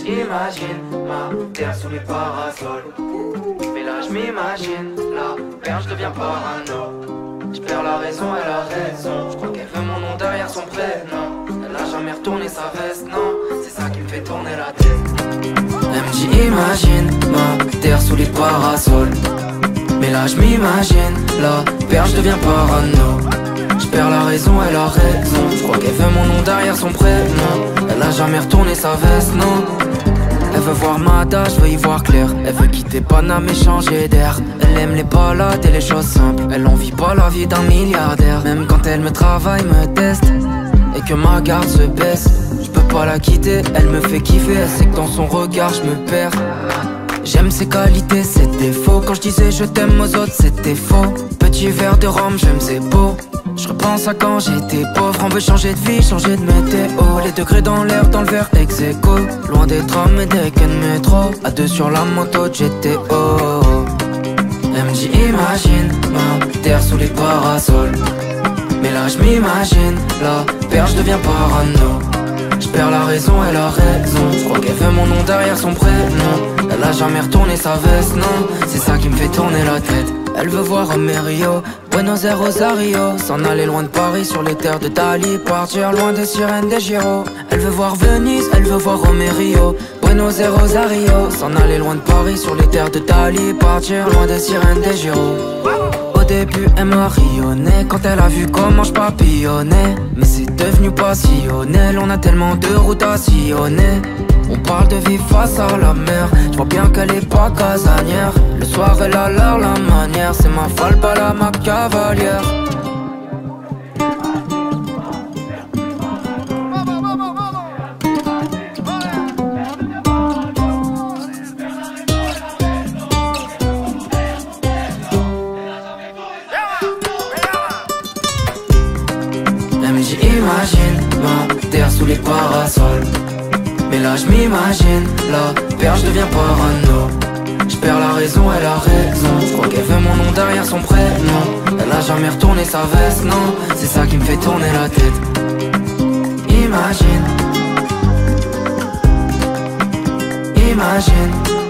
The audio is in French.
j'imagine ma terre sous les parasols. Mais là j'm'imagine la perche devient parano. J'perds la raison, elle a raison. J'crois qu'elle veut mon nom derrière son prénom. Elle a jamais retourné sa veste, non. C'est ça qui me fait tourner la tête. Elle me dit imagine ma terre sous les parasols. Mais là j'm'imagine la perche devient parano. J'perds la raison, elle a raison. J'crois qu'elle veut mon nom derrière son prénom. Elle a jamais retourné sa veste, non. Elle veut voir Mada, je veux y voir clair. Elle veut quitter Paname et changer d'air. Elle aime les balades et les choses simples. Elle en vit pas la vie d'un milliardaire. Même quand elle me travaille, me teste et que ma garde se baisse, je peux pas la quitter, elle me fait kiffer. Elle sait que dans son regard je me perds. J'aime ses qualités, ses défauts. Quand je disais je t'aime aux autres, c'était faux. Petit verre de rhum, j'aime c'est beau. Je repense à quand j'étais pauvre. On veut changer de vie, changer de météo. Les degrés dans l'air, dans le verre ex-aequo. Loin des trams et des quais de métro. À deux sur la moto de GTO. Elle me dit imagine ma terre sous les parasols. Mais là j'm'imagine la perche devient parano. J'perds la raison, elle a raison. J'crois qu'elle veut mon nom derrière son prénom. Elle a jamais retourné sa veste, non. C'est ça qui me fait tourner la tête. Elle veut voir Romerio, Buenos Aires, Rosario. S'en aller loin de Paris sur les terres de Dali. Partir loin des sirènes des Giro. Elle veut voir Venise, elle veut voir Romerio, Buenos Aires, Rosario. S'en aller loin de Paris sur les terres de Dali. Partir loin des sirènes des Giro. Au début elle m'a rayonné quand elle a vu comment je papillonnais. Mais c'est devenu passionnel, on a tellement de routes à sillonner. On parle de vivre face à la mer. Je vois bien qu'elle est pas casanière. Le soir elle a l'air la manière. C'est ma folle, pas la ma cavalière. Elle me dit imagine ma terre sous les parasols. Mais là j'm'imagine la perche devient parano. J'perds la raison, elle a raison. J'crois qu'elle veut mon nom derrière son prénom. Elle a jamais retourné sa veste, non. C'est ça qui me fait tourner la tête. Imagine, imagine.